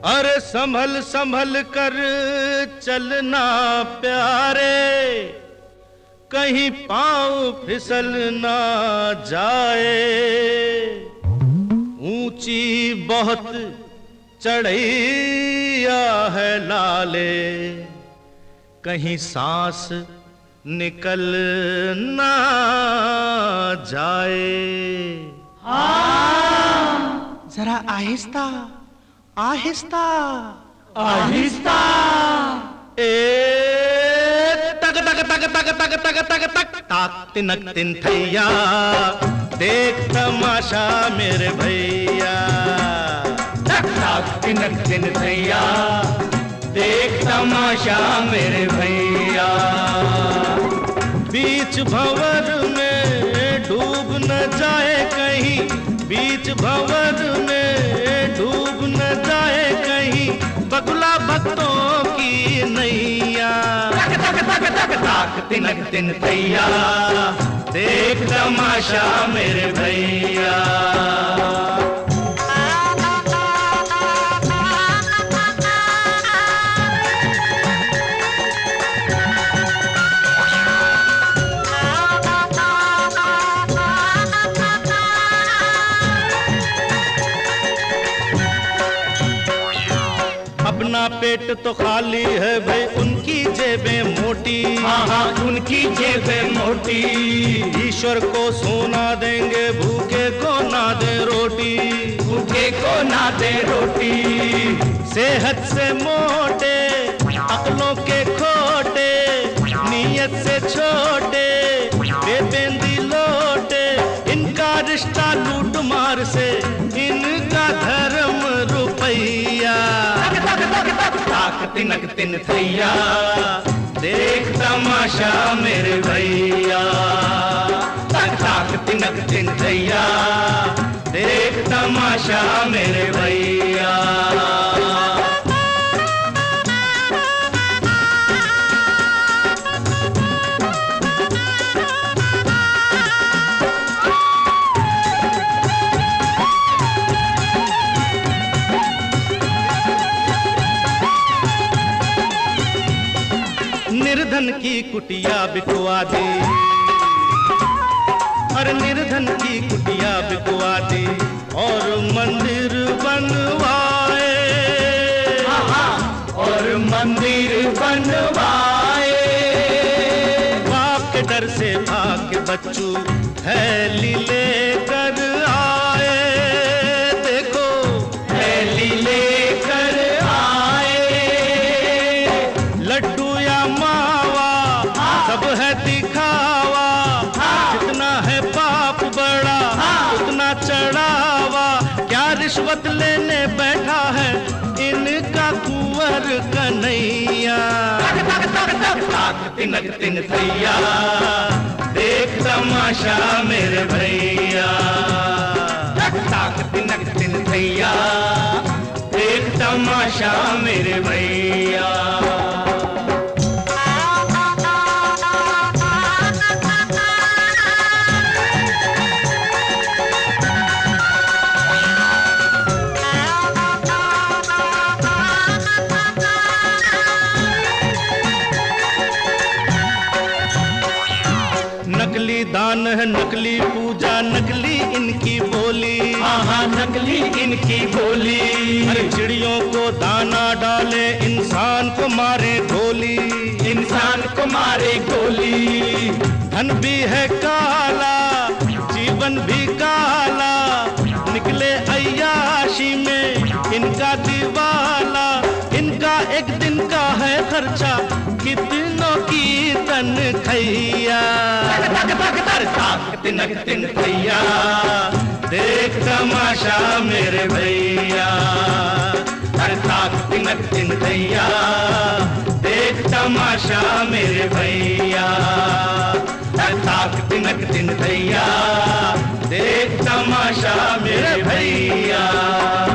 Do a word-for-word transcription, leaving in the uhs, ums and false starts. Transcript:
अरे संभल संभल कर चलना प्यारे, कहीं पाँव फिसल ना जाए। ऊंची बहुत चढ़ैया है लाले, कहीं सांस निकल ना जाए। हाँ, जरा आहिस्ता आहिस्ता आहिस्ता। ए तक तक तक तक तक तक तक तक ताक तिनक तिन थैया, देख तमाशा मेरे भैया। तक ताक तिनक तिन थैया, देख तमाशा मेरे भैया। बीच भंवर में डूब न जाए कहीं, बीच भंवर में डूब न जाए कहीं, बगुला भक्तों की नैया। तक तक तक तक ताक तिनक तिन थैया, देख तमाशा मेरे भैया। अपना पेट तो खाली है भाई, उनकी जेबें मोटी। हाँ हाँ, उनकी जेबें मोटी। ईश्वर को सोना देंगे, भूखे को ना दे रोटी। भूखे को ना दे रोटी। सेहत से मोटे, अक्लों के खोटे, नीयत से छोटे, बेबेंदी लोटे। इनका रिश्ता लूट मार से, इनका धर्म रुपैया। ताक तिनक तिन थैया, देख तमाशा मेरे भैया। तक ताक तिनक तिन थैया, देख तमाशा मेरे भैया। निर्धन की कुटिया बिकवा दी, हर निर्धन की कुटिया बिकवा दी, और मंदिर बनवाए। और मंदिर बनवाए। बाप के डर से भाग के बच्चू थैली लेकर आए। देखो थैली लेकर आए। लड्डू या मावा सब है दिखावा, जितना है पाप बड़ा उतना चढ़ावा। क्या रिश्वत लेने बैठा है इनका कुंवर कन्हैया। ताक तिनक तिन थैया, देख तमाशा मेरे भैया। ताक तिनक तिन थैया, देख तमाशा मेरे भैया। नकली दान है, नकली पूजा, नकली इनकी बोली। हाँ हाँ, नकली इनकी बोली। हर चिड़ियों को दाना डाले, इंसान को मारे गोली। इंसान को मारे गोली। धन भी है काला, जीवन भी काला, निकले अय्याशी में इनका दीवाला। इनका एक दिन का है खर्चा, कितनों की तनखैया। ताक तिनक तिन थैया, देख तमाशा मेरे भैया। ताक तिनक तिन थैया, देख तमाशा मेरे भैया। ताक तिनक तिन थैया, देख तमाशा मेरे भैया।